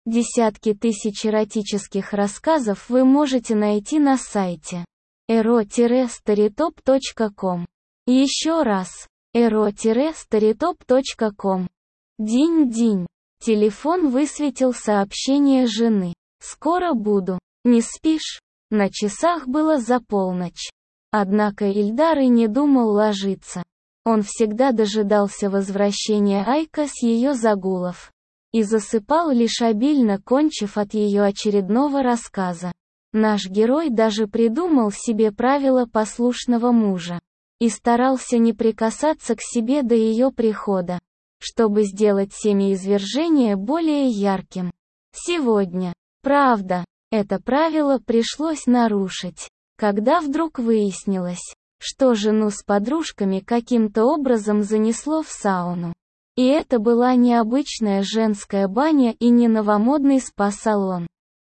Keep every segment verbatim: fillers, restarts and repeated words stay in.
Десятки тысяч эротических рассказов вы можете найти на сайте эро старитоп точка ком. Еще раз, эро старитоп точка ком. Динь-динь. Телефон высветил сообщение жены. «Скоро буду. Не спишь?» На часах было за полночь. Однако Ильдар и не думал ложиться. Он всегда дожидался возвращения Айка с ее загулов. И засыпал лишь обильно, кончив от ее очередного рассказа. Наш герой даже придумал себе правила послушного мужа. И старался не прикасаться к себе до ее прихода, чтобы сделать семяизвержение более ярким. Сегодня, правда, это правило пришлось нарушить, когда вдруг выяснилось, что жену с подружками каким-то образом занесло в сауну. И это была не обычная женская баня и не новомодный спа-салон,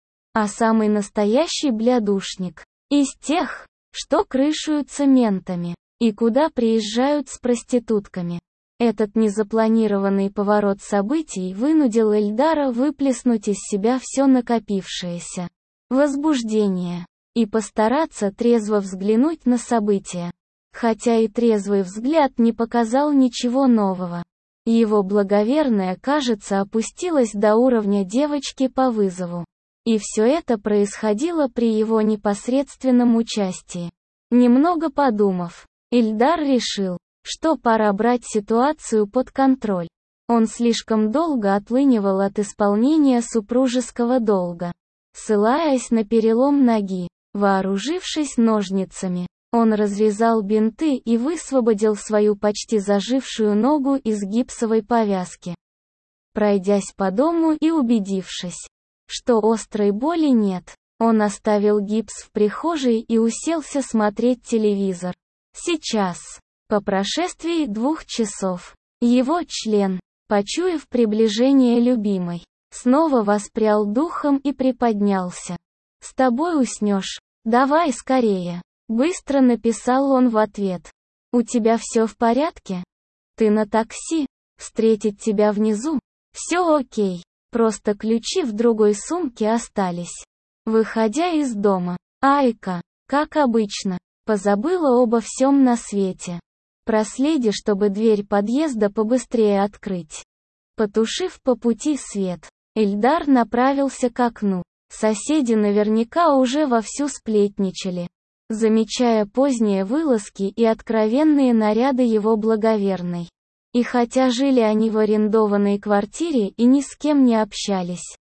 а самый настоящий блядушник. Из тех, что крышуются ментами, и куда приезжают с проститутками. Этот незапланированный поворот событий вынудил Эльдара выплеснуть из себя все накопившееся возбуждение и постараться трезво взглянуть на события. Хотя и трезвый взгляд не показал ничего нового. Его благоверная, кажется, опустилась до уровня девочки по вызову. И все это происходило при его непосредственном участии. Немного подумав, Ильдар решил, что пора брать ситуацию под контроль. Он слишком долго отлынивал от исполнения супружеского долга. Ссылаясь на перелом ноги, вооружившись ножницами, он разрезал бинты и высвободил свою почти зажившую ногу из гипсовой повязки. Пройдясь по дому и убедившись, что острой боли нет, он оставил гипс в прихожей и уселся смотреть телевизор. Сейчас, по прошествии двух часов, его член, почуяв приближение любимой, снова воспрял духом и приподнялся. «С тобой уснешь, давай скорее», — быстро написал он в ответ. «У тебя все в порядке? Ты на такси? Встретить тебя внизу? Все окей, просто ключи в другой сумке остались». Выходя из дома, Айка, как обычно, позабыла обо всем на свете. Проследи, чтобы дверь подъезда побыстрее открыть. Потушив по пути свет, Ильдар направился к окну. Соседи наверняка уже вовсю сплетничали, замечая поздние вылазки и откровенные наряды его благоверной. И хотя жили они в арендованной квартире и ни с кем не общались,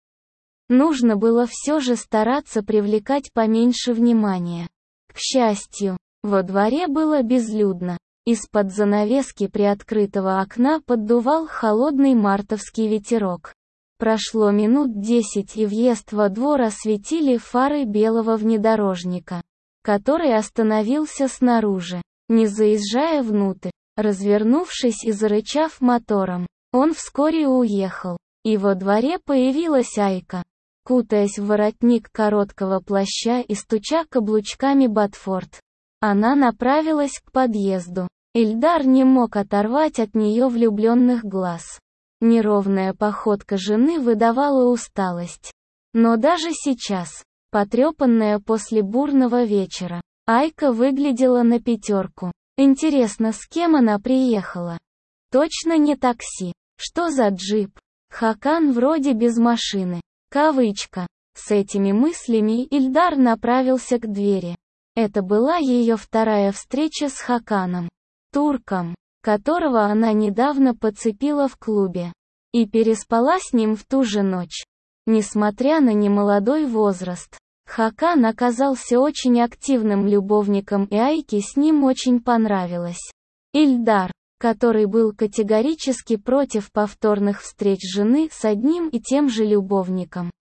нужно было все же стараться привлекать поменьше внимания. К счастью, во дворе было безлюдно. Из-под занавески приоткрытого окна поддувал холодный мартовский ветерок. Прошло минут десять, и въезд во двор осветили фары белого внедорожника, который остановился снаружи, не заезжая внутрь. Развернувшись и зарычав мотором, он вскоре уехал, и во дворе появилась Айка, кутаясь в воротник короткого плаща и стуча каблучками ботфорд. Она направилась к подъезду. Ильдар не мог оторвать от нее влюбленных глаз. Неровная походка жены выдавала усталость. Но даже сейчас, потрепанная после бурного вечера, Айка выглядела на пятерку. Интересно, с кем она приехала? Точно не такси. Что за джип? Хакан вроде без машины. Кавычка. С этими мыслями Ильдар направился к двери. Это была ее вторая встреча с Хаканом, турком, которого она недавно подцепила в клубе, и переспала с ним в ту же ночь. Несмотря на немолодой возраст, Хакан оказался очень активным любовником, и Айке с ним очень понравилось. Ильдар, который был категорически против повторных встреч жены с одним и тем же любовником,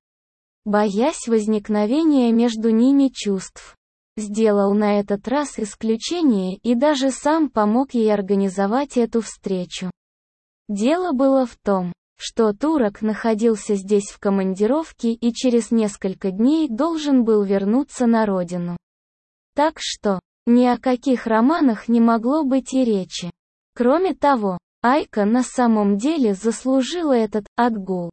боясь возникновения между ними чувств, сделал на этот раз исключение и даже сам помог ей организовать эту встречу. Дело было в том, что турок находился здесь в командировке и через несколько дней должен был вернуться на родину. Так что, ни о каких романах не могло быть и речи. Кроме того, Айка на самом деле заслужила этот отгул.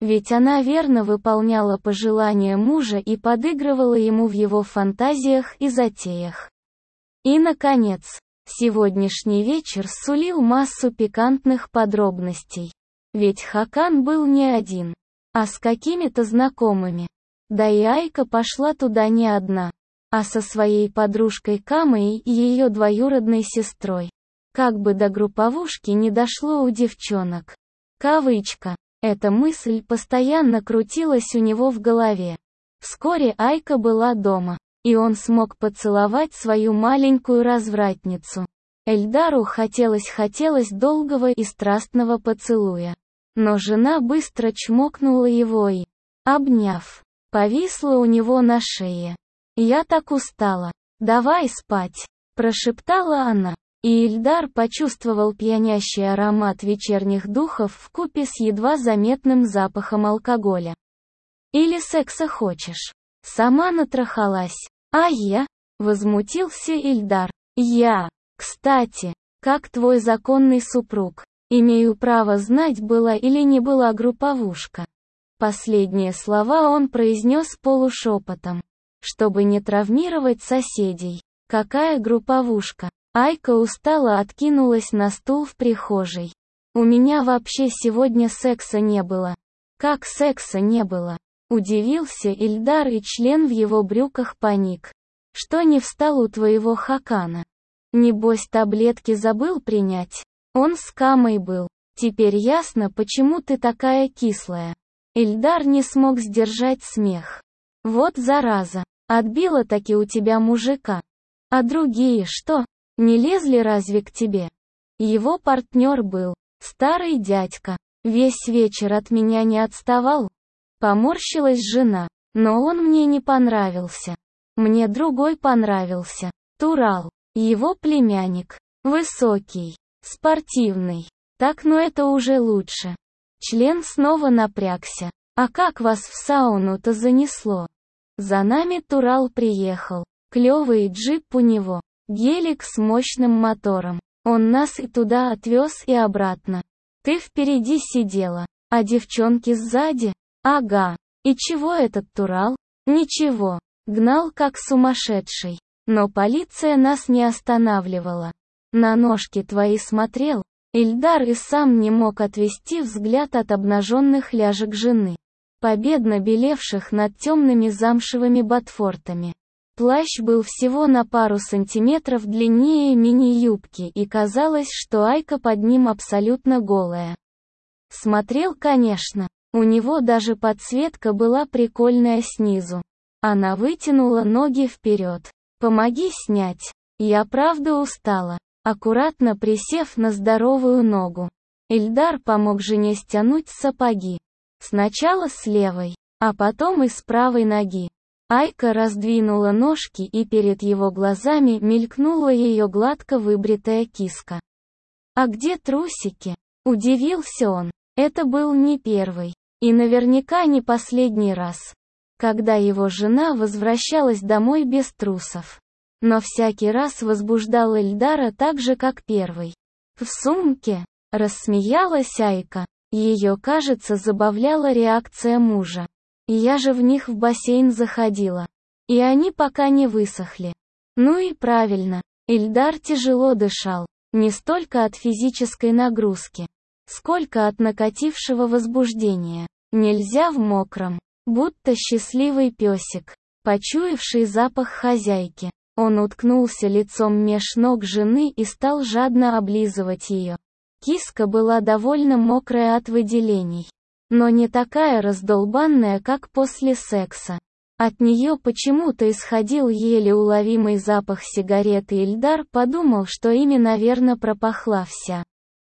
Ведь она верно выполняла пожелания мужа и подыгрывала ему в его фантазиях и затеях. И, наконец, сегодняшний вечер сулил массу пикантных подробностей. Ведь Хакан был не один, а с какими-то знакомыми. Да и Айка пошла туда не одна, а со своей подружкой Камой и ее двоюродной сестрой. Как бы до групповушки не дошло у девчонок. Кавычка. Эта мысль постоянно крутилась у него в голове. Вскоре Айка была дома, и он смог поцеловать свою маленькую развратницу. Эльдару хотелось-хотелось долгого и страстного поцелуя. Но жена быстро чмокнула его и, обняв, повисла у него на шее. «Я так устала. Давай спать», – прошептала она. И Ильдар почувствовал пьянящий аромат вечерних духов вкупе с едва заметным запахом алкоголя. «Или секса хочешь? Сама натрахалась». «А я?» – возмутился Ильдар. «Я. Кстати, как твой законный супруг? Имею право знать, была или не была групповушка». Последние слова он произнес полушепотом, чтобы не травмировать соседей. «Какая групповушка?» Айка устало откинулась на стул в прихожей. «У меня вообще сегодня секса не было». «Как секса не было?» Удивился Ильдар, и член в его брюках паник. «Что не встал у твоего Хакана? Небось таблетки забыл принять? Он с Камой был. Теперь ясно, почему ты такая кислая». Ильдар не смог сдержать смех. «Вот зараза, отбила таки у тебя мужика. А другие что? Не лезли разве к тебе?» Его партнер был старый дядька. Весь вечер от меня не отставал. Поморщилась жена. Но он мне не понравился. Мне другой понравился. Турал. Его племянник. Высокий. Спортивный. Так, ну это уже лучше. Член снова напрягся. А как вас в сауну-то занесло? За нами Турал приехал. Клевый джип у него. Гелик с мощным мотором. Он нас и туда отвез, и обратно. Ты впереди сидела, а девчонки сзади? Ага. И чего этот Турал? Ничего. Гнал как сумасшедший. Но полиция нас не останавливала. На ножки твои смотрел. Ильдар и сам не мог отвести взгляд от обнаженных ляжек жены, победно белевших над темными замшевыми ботфортами. Плащ был всего на пару сантиметров длиннее мини-юбки, и казалось, что Айка под ним абсолютно голая. Смотрел, конечно. У него даже подсветка была прикольная снизу. Она вытянула ноги вперед. «Помоги снять. Я правда устала». Аккуратно присев на здоровую ногу, Ильдар помог жене стянуть сапоги. Сначала с левой, а потом и с правой ноги. Айка раздвинула ножки, и перед его глазами мелькнула ее гладко выбритая киска. «А где трусики?» – удивился он. Это был не первый, и наверняка не последний раз, когда его жена возвращалась домой без трусов. Но всякий раз возбуждал Ильдара так же, как первый. «В сумке?» – рассмеялась Айка. Ее, кажется, забавляла реакция мужа. «Я же в них в бассейн заходила. И они пока не высохли». Ну и правильно. Ильдар тяжело дышал. Не столько от физической нагрузки, сколько от накатившего возбуждения. Нельзя в мокром. Будто счастливый песик, почуявший запах хозяйки. Он уткнулся лицом меж ног жены и стал жадно облизывать ее. Киска была довольно мокрая от выделений, но не такая раздолбанная, как после секса. От нее почему-то исходил еле уловимый запах сигареты, и Ильдар подумал, что ими, наверное, пропахла вся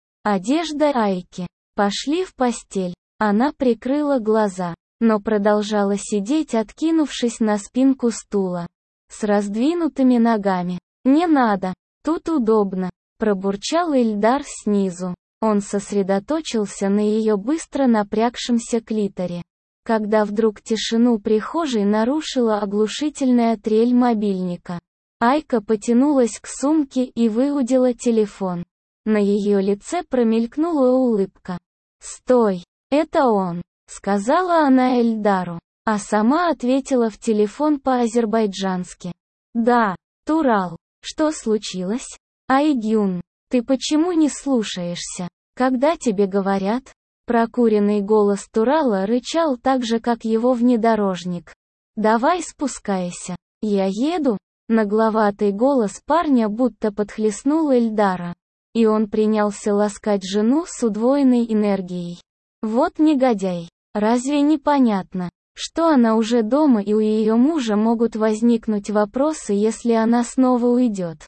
одежда Айки. Пошли в постель. Она прикрыла глаза, но продолжала сидеть, откинувшись на спинку стула, с раздвинутыми ногами. «Не надо, тут удобно», – пробурчал Ильдар снизу. Он сосредоточился на ее быстро напрягшемся клиторе, когда вдруг тишину прихожей нарушила оглушительная трель мобильника. Айка потянулась к сумке и выудила телефон. На ее лице промелькнула улыбка. «Стой! Это он!» сказала она Эльдару, а сама ответила в телефон по-азербайджански. Да, Турал, что случилось? Айгюн, ты почему не слушаешься, когда тебе говорят? Прокуренный голос Турала рычал так же, как его внедорожник. Давай спускайся, я еду. Нагловатый голос парня будто подхлестнул Эльдара. И он принялся ласкать жену с удвоенной энергией. Вот негодяй, разве не понятно, что она уже дома и у ее мужа могут возникнуть вопросы, если она снова уйдет?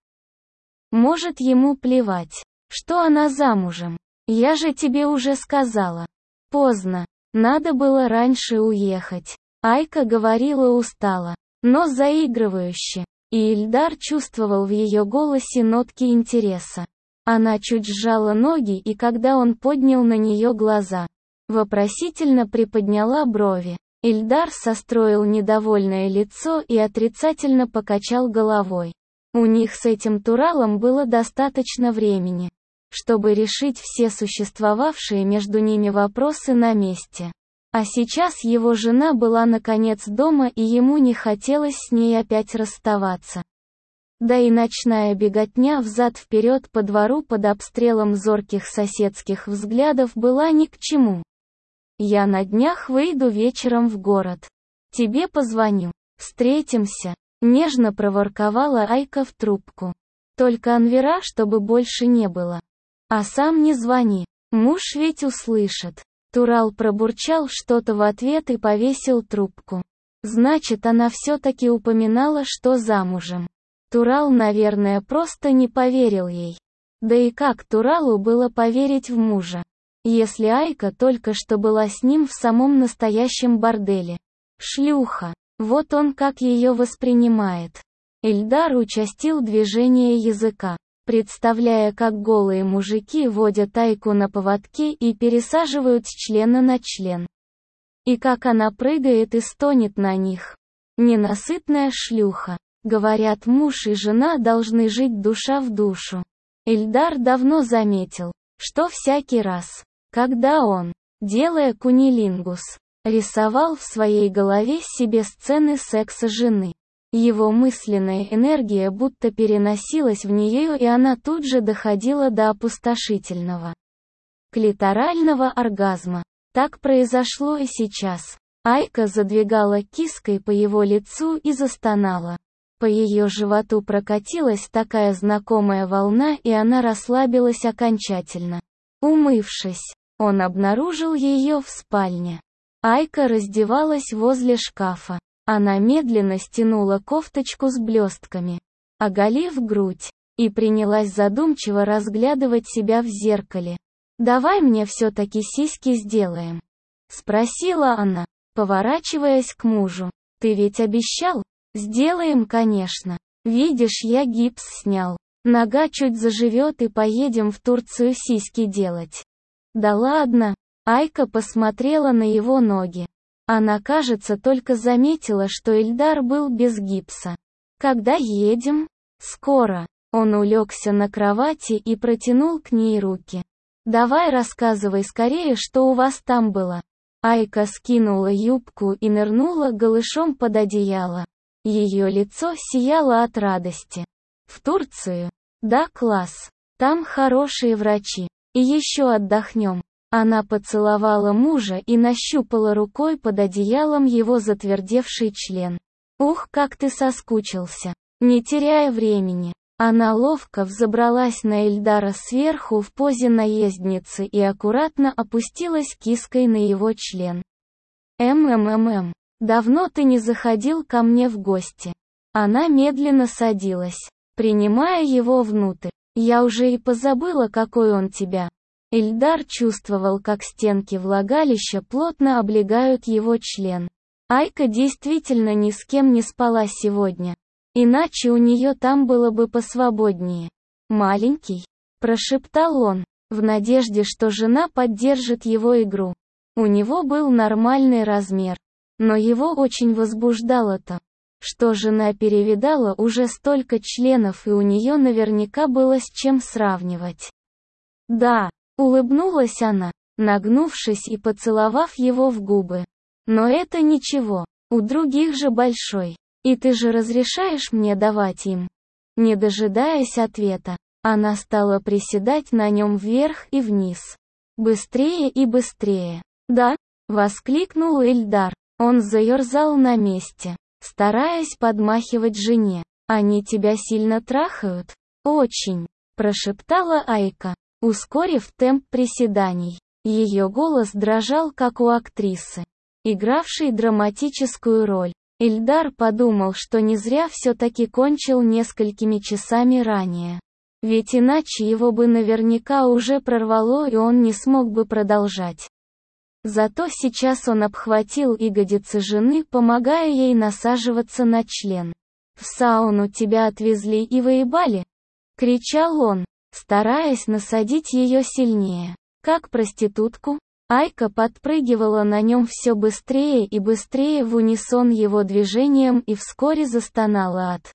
Может, ему плевать, что она замужем? Я же тебе уже сказала. Поздно, надо было раньше уехать. Айка говорила устало, но заигрывающе. И Ильдар чувствовал в ее голосе нотки интереса. Она чуть сжала ноги, и когда он поднял на нее глаза, вопросительно приподняла брови. Ильдар состроил недовольное лицо и отрицательно покачал головой. У них с этим Туралом было достаточно времени, чтобы решить все существовавшие между ними вопросы на месте. А сейчас его жена была наконец дома, и ему не хотелось с ней опять расставаться. Да и ночная беготня взад-вперед по двору под обстрелом зорких соседских взглядов была ни к чему. «Я на днях выйду вечером в город. Тебе позвоню. Встретимся», — нежно проворковала Айка в трубку. «Только Анвера, чтобы больше не было. А сам не звони, муж ведь услышит». Турал пробурчал что-то в ответ и повесил трубку. Значит, она все-таки упоминала, что замужем. Турал, наверное, просто не поверил ей. Да и как Туралу было поверить в мужа, если Айка только что была с ним в самом настоящем борделе? Шлюха. Вот он как ее воспринимает. Ильдар участил движение языка, представляя, как голые мужики водят Айку на поводке и пересаживают с члена на член. И как она прыгает и стонет на них. Ненасытная шлюха. Говорят, муж и жена должны жить душа в душу. Ильдар давно заметил, что всякий раз, когда он, делая кунилингус, рисовал в своей голове себе сцены секса жены, его мысленная энергия будто переносилась в нее, и она тут же доходила до опустошительного клиторального оргазма. Так произошло и сейчас. Айка задвигала киской по его лицу и застонала. По ее животу прокатилась такая знакомая волна, и она расслабилась окончательно. Умывшись, он обнаружил ее в спальне. Айка раздевалась возле шкафа. Она медленно стянула кофточку с блестками, оголив грудь, и принялась задумчиво разглядывать себя в зеркале. «Давай мне все-таки сиськи сделаем?» — спросила она, поворачиваясь к мужу. «Ты ведь обещал?» «Сделаем, конечно. Видишь, я гипс снял. Нога чуть заживет, и поедем в Турцию сиськи делать». «Да ладно». Айка посмотрела на его ноги. Она, кажется, только заметила, что Ильдар был без гипса. «Когда едем?» «Скоро». Он улегся на кровати и протянул к ней руки. «Давай рассказывай скорее, что у вас там было». Айка скинула юбку и нырнула голышом под одеяло. Ее лицо сияло от радости. «В Турцию? Да, класс. Там хорошие врачи. И еще отдохнем». Она поцеловала мужа и нащупала рукой под одеялом его затвердевший член. «Ух, как ты соскучился!» Не теряя времени, она ловко взобралась на Ильдара сверху в позе наездницы и аккуратно опустилась киской на его член. «Мммм, давно ты не заходил ко мне в гости». Она медленно садилась, принимая его внутрь. «Я уже и позабыла, какой он тебя». Ильдар чувствовал, как стенки влагалища плотно облегают его член. Айка действительно ни с кем не спала сегодня. Иначе у нее там было бы посвободнее. «Маленький», — прошептал он, в надежде, что жена поддержит его игру. У него был нормальный размер. Но его очень возбуждало то, что жена перевидала уже столько членов, и у нее наверняка было с чем сравнивать. «Да». Улыбнулась она, нагнувшись и поцеловав его в губы. Но это ничего, у других же большой. И ты же разрешаешь мне давать им? Не дожидаясь ответа, она стала приседать на нем вверх и вниз. Быстрее и быстрее. «Да?» — воскликнул Эльдар. Он заерзал на месте, стараясь подмахивать жене. «Они тебя сильно трахают?» «Очень», — прошептала Айка, ускорив темп приседаний. Ее голос дрожал, как у актрисы, игравшей драматическую роль. Эльдар подумал, что не зря все-таки кончил несколькими часами ранее. Ведь иначе его бы наверняка уже прорвало и он не смог бы продолжать. Зато сейчас он обхватил ягодицы жены, помогая ей насаживаться на член. «В сауну тебя отвезли и выебали?» — кричал он, стараясь насадить ее сильнее. Как проститутку? Айка подпрыгивала на нем все быстрее и быстрее в унисон его движениям и вскоре застонала от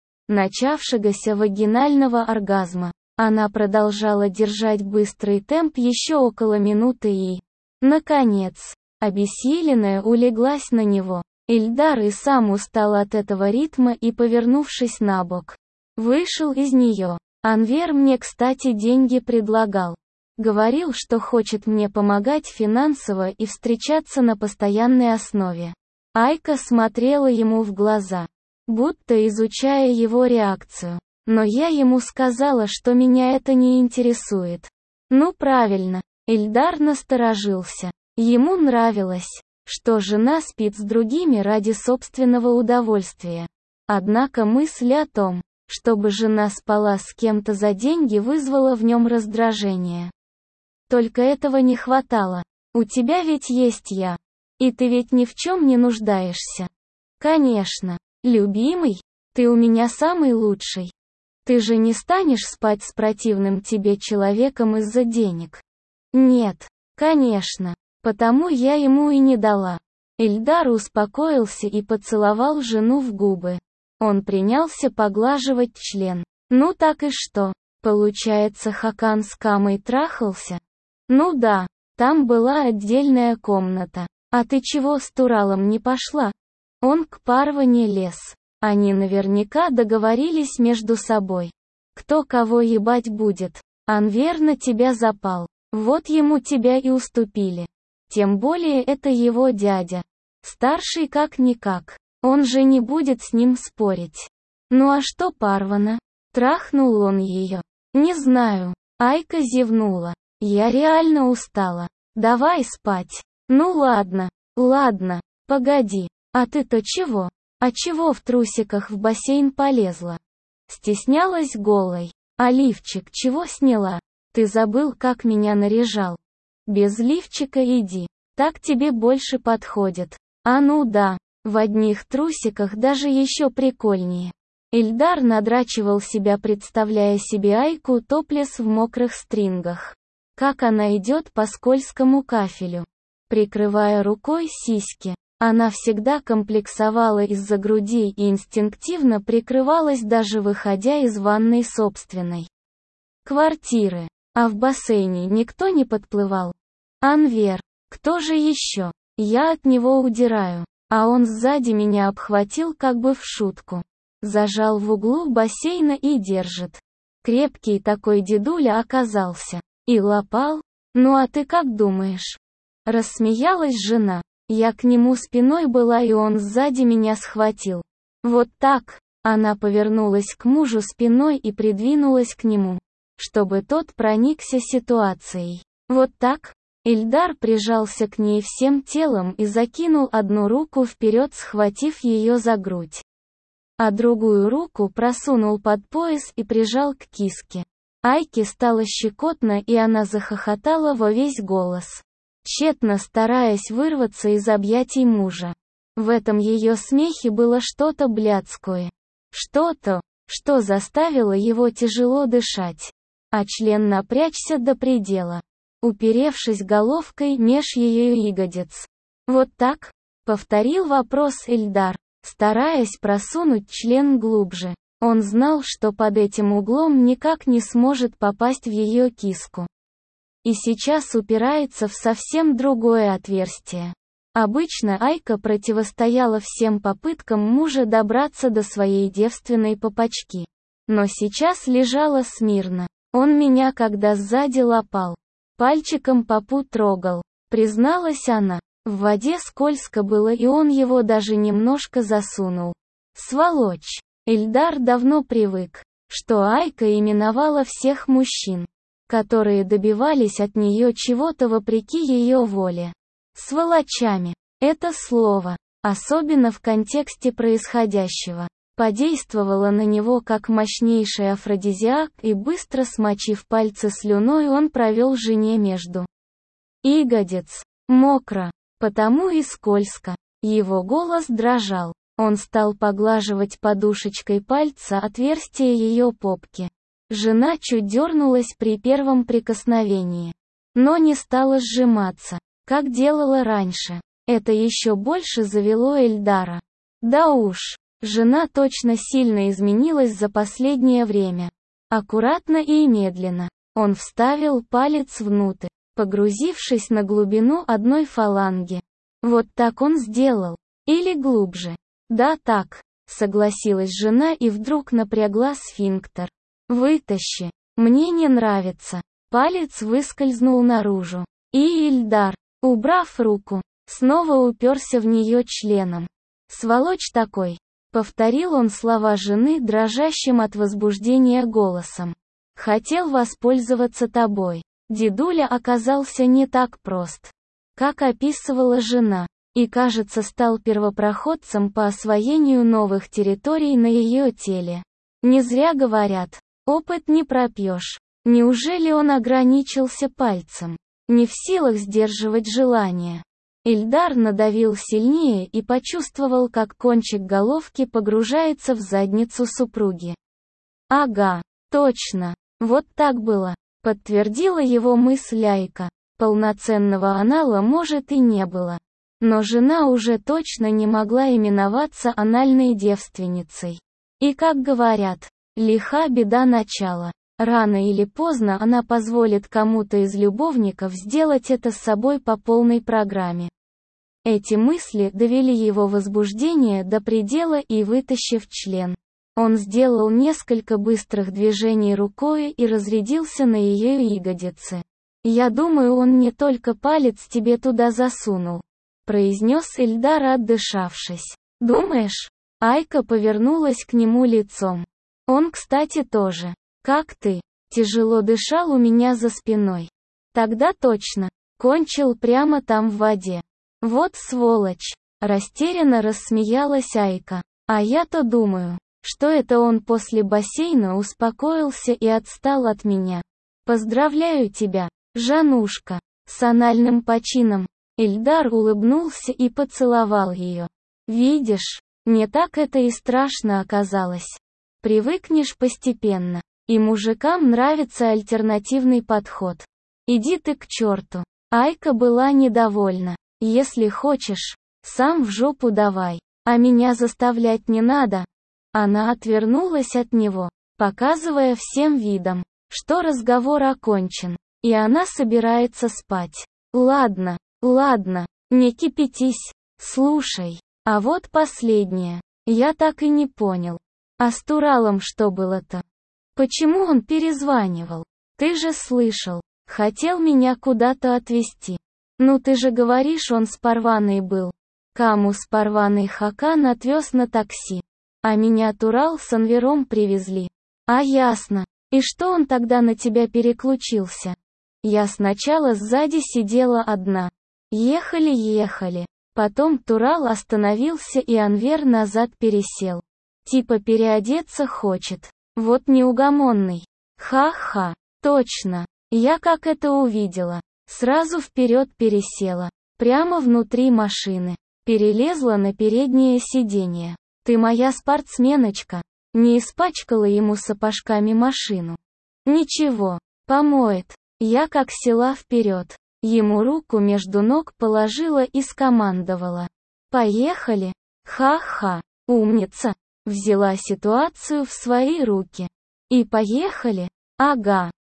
начавшегося вагинального оргазма. Она продолжала держать быстрый темп еще около минуты и, наконец, обессиленная улеглась на него. Эльдар и сам устал от этого ритма и, повернувшись на бок, вышел из нее. «Анвер мне, кстати, деньги предлагал. Говорил, что хочет мне помогать финансово и встречаться на постоянной основе». Айка смотрела ему в глаза, будто изучая его реакцию. «Но я ему сказала, что меня это не интересует». «Ну правильно». Эльдар насторожился. Ему нравилось, что жена спит с другими ради собственного удовольствия. Однако мысль о том, чтобы жена спала с кем-то за деньги, вызвала в нем раздражение. Только этого не хватало. У тебя ведь есть я. И ты ведь ни в чем не нуждаешься. Конечно. Любимый, ты у меня самый лучший. Ты же не станешь спать с противным тебе человеком из-за денег? Нет, конечно. Потому я ему и не дала. Эльдар успокоился и поцеловал жену в губы. Он принялся поглаживать член. Ну так и что? Получается, Хакан с Камой трахался? Ну да, там была отдельная комната. А ты чего с Туралом не пошла? Он к Парване лез. Они наверняка договорились между собой. Кто кого ебать будет? Анвер на тебя запал. Вот ему тебя и уступили. Тем более это его дядя. Старший как-никак. Он же не будет с ним спорить. Ну а что Парвана? Трахнул он ее? Не знаю. Айка зевнула. Я реально устала. Давай спать. Ну ладно, ладно, погоди. А ты-то чего? А чего в трусиках в бассейн полезла? Стеснялась голой. А лифчик чего сняла? Ты забыл, как меня наряжал? Без лифчика иди. Так тебе больше подходит. А ну да, в одних трусиках даже еще прикольнее. Эльдар надрачивал себя, представляя себе Айку топлес в мокрых стрингах. Как она идет по скользкому кафелю, прикрывая рукой сиськи. Она всегда комплексовала из-за груди и инстинктивно прикрывалась, даже выходя из ванной собственной квартиры. А в бассейне никто не подплывал. Анвер. Кто же еще? Я от него удираю. А он сзади меня обхватил как бы в шутку. Зажал в углу бассейна и держит. Крепкий такой дедуля оказался. И лопал? Ну а ты как думаешь? Рассмеялась жена. Я к нему спиной была, и он сзади меня схватил. Вот так. Она повернулась к мужу спиной и придвинулась к нему, чтобы тот проникся ситуацией. Вот так. Эльдар прижался к ней всем телом и закинул одну руку вперед, схватив ее за грудь. А другую руку просунул под пояс и прижал к киске. Айке стало щекотно, и она захохотала во весь голос, тщетно стараясь вырваться из объятий мужа. В этом ее смехе было что-то блядское. Что-то, что заставило его тяжело дышать. А член напрячься до предела, уперевшись головкой меж ее ягодиц. «Вот так?» — повторил вопрос Эльдар, стараясь просунуть член глубже. Он знал, что под этим углом никак не сможет попасть в ее киску. и сейчас упирается в совсем другое отверстие. Обычно Айка противостояла всем попыткам мужа добраться до своей девственной попочки. Но сейчас лежала смирно. Он меня когда сзади лапал. Пальчиком попу трогал. Призналась она. В воде скользко было, и он его даже немножко засунул. Сволочь. Ильдар давно привык, что Айка именовала всех мужчин, которые добивались от нее чего-то вопреки ее воле, сволочами. Это слово, особенно в контексте происходящего, подействовало на него как мощнейший афродизиак, и быстро смочив пальцы слюной, он провел жене между ягодиц. Мокро, потому и скользко. Его голос дрожал. Он стал поглаживать подушечкой пальца отверстие ее попки. Жена чуть дернулась при первом прикосновении, но не стала сжиматься, как делала раньше. Это еще больше завело Эльдара. Да уж, жена точно сильно изменилась за последнее время. Аккуратно и медленно он вставил палец внутрь, погрузившись на глубину одной фаланги. Вот так он сделал. Или глубже. Да, так, согласилась жена и вдруг напрягла сфинктер. Вытащи. Мне не нравится. Палец выскользнул наружу. И Ильдар, убрав руку, снова уперся в нее членом. Сволочь такой. Повторил он слова жены дрожащим от возбуждения голосом. Хотел воспользоваться тобой. Дедуля оказался не так прост, как описывала жена, и, кажется, стал первопроходцем по освоению новых территорий на ее теле. Не зря говорят, опыт не пропьешь. Неужели он ограничился пальцем? Не в силах сдерживать желание. Ильдар надавил сильнее и почувствовал, как кончик головки погружается в задницу супруги. Ага, точно, вот так было, подтвердила его мысль Айка. Полноценного анала может и не было. Но жена уже точно не могла именоваться анальной девственницей. И, как говорят, лиха беда начала. Рано или поздно она позволит кому-то из любовников сделать это с собой по полной программе. Эти мысли довели его возбуждение до предела, и, вытащив член, он сделал несколько быстрых движений рукой и разрядился на ее ягодице. «Я думаю, он не только палец тебе туда засунул», — произнес Ильдар, отдышавшись. «Думаешь?» Айка повернулась к нему лицом. «Он, кстати, тоже. Как ты?» Тяжело дышал у меня за спиной. «Тогда точно. Кончил прямо там в воде». «Вот сволочь!» Растерянно рассмеялась Айка. «А я-то думаю, что это он после бассейна успокоился и отстал от меня. Поздравляю тебя, Жанушка, с анальным почином». Ильдар улыбнулся и поцеловал ее. «Видишь, не так это и страшно оказалось. Привыкнешь постепенно. И мужикам нравится альтернативный подход. Иди ты к черту». Айка была недовольна. «Если хочешь, сам в жопу давай, а меня заставлять не надо». Она отвернулась от него, показывая всем видом, что разговор окончен, и она собирается спать. «Ладно, ладно, не кипятись. Слушай, а вот последнее. Я так и не понял. А с Туралом что было-то? Почему он перезванивал? Ты же слышал, хотел меня куда-то отвезти. Ну ты же говоришь, он с Парваной был. Каму с Парваной Хакан отвез на такси. А меня Турал с Анвером привезли. А ясно. И что он тогда на тебя переключился? Я сначала сзади сидела одна. Ехали-ехали. Потом Турал остановился, и Анвер назад пересел. Типа переодеться хочет. Вот неугомонный. Ха-ха. Точно. Я как это увидела. Сразу вперед пересела. Прямо внутри машины. Перелезла на переднее сиденье. Ты моя спортсменочка. Не испачкала ему сапожками машину. Ничего. Помоет. Я как села вперед. Ему руку между ног положила и скомандовала. Поехали. Ха-ха. Умница. Взяла ситуацию в свои руки. И поехали. Ага.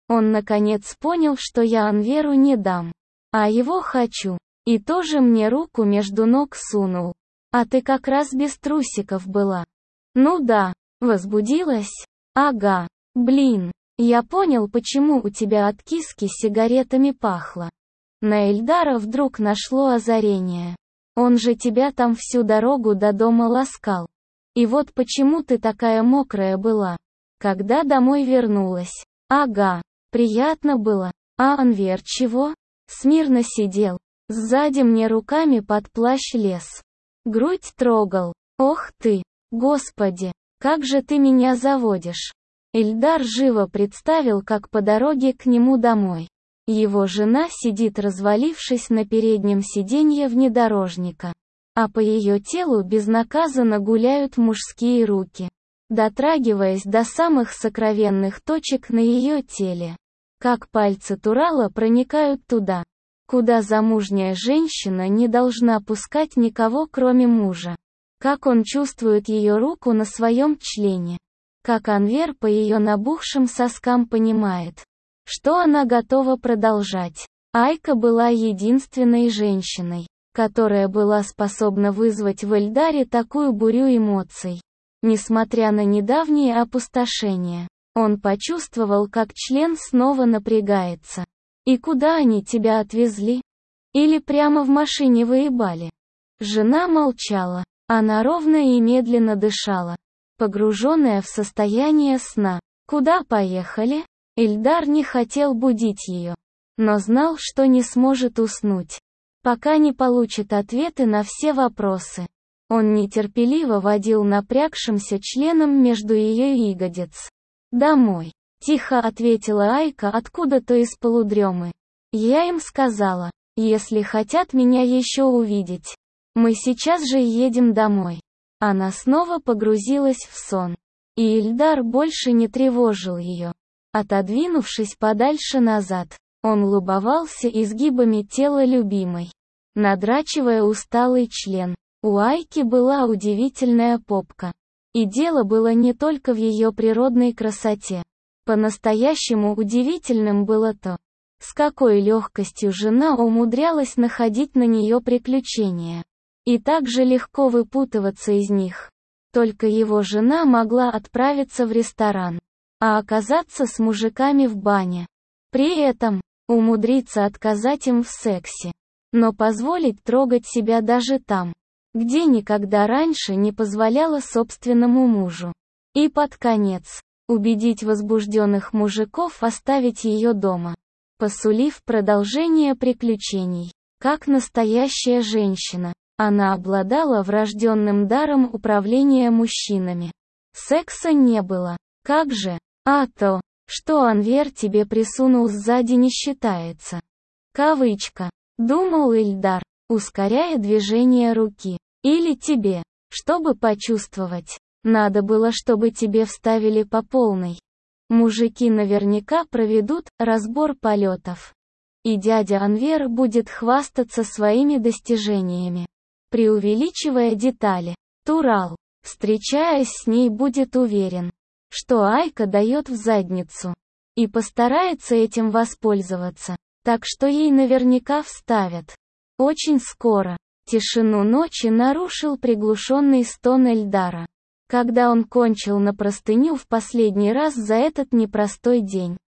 Он наконец понял, что я Анверу не дам, а его хочу. И тоже мне руку между ног сунул. А ты как раз без трусиков была. Ну да, возбудилась? Ага. Блин, я понял, почему у тебя от киски сигаретами пахло. На Эльдара вдруг нашло озарение. Он же тебя там всю дорогу до дома ласкал. И вот почему ты такая мокрая была, когда домой вернулась. Ага, приятно было. А Анвер чего? Смирно сидел. Сзади мне руками под плащ лез. Грудь трогал. Ох ты, Господи, как же ты меня заводишь. Эльдар живо представил, как по дороге к нему домой его жена сидит, развалившись на переднем сиденье внедорожника, а по ее телу безнаказанно гуляют мужские руки, дотрагиваясь до самых сокровенных точек на ее теле. Как пальцы Турала проникают туда, куда замужняя женщина не должна пускать никого, кроме мужа. Как он чувствует ее руку на своем члене. Как Анвер по ее набухшим соскам понимает, что она готова продолжать. Айка была единственной женщиной, которая была способна вызвать в Эльдаре такую бурю эмоций. Несмотря на недавнее опустошение, он почувствовал, как член снова напрягается. «И куда они тебя отвезли? Или прямо в машине выебали?» Жена молчала. Она ровно и медленно дышала, погруженная в состояние сна. «Куда поехали?» Эльдар не хотел будить ее, но знал, что не сможет уснуть, пока не получит ответы на все вопросы. Он нетерпеливо водил напрягшимся членом между ее ягодиц. «Домой», — тихо ответила Айка откуда-то из полудремы. «Я им сказала, если хотят меня еще увидеть, мы сейчас же едем домой». Она снова погрузилась в сон, и Эльдар больше не тревожил ее. Отодвинувшись подальше назад, он любовался изгибами тела любимой, надрачивая усталый член. У Айки была удивительная попка. И дело было не только в ее природной красоте. По-настоящему удивительным было то, с какой легкостью жена умудрялась находить на нее приключения. И так же легко выпутываться из них. Только его жена могла отправиться в ресторан, а оказаться с мужиками в бане. При этом, умудриться отказать им в сексе. Но позволить трогать себя даже там, где никогда раньше не позволяла собственному мужу. И под конец, убедить возбужденных мужиков оставить ее дома, посулив продолжение приключений. Как настоящая женщина, она обладала врожденным даром управления мужчинами. Секса не было. Как же? А то, что Анвер тебе присунул сзади, не считается. Кавычка. Думал Эльдар, ускоряя движение руки. Или тебе, чтобы почувствовать, надо было, чтобы тебе вставили по полной. Мужики наверняка проведут разбор полетов. И дядя Анвер будет хвастаться своими достижениями, преувеличивая детали. Турал, встречаясь с ней, будет уверен, что Айка дает в задницу, и постарается этим воспользоваться, так что ей наверняка вставят. Очень скоро. Тишину ночи нарушил приглушенный стон Эльдара, когда он кончил на простыню в последний раз за этот непростой день.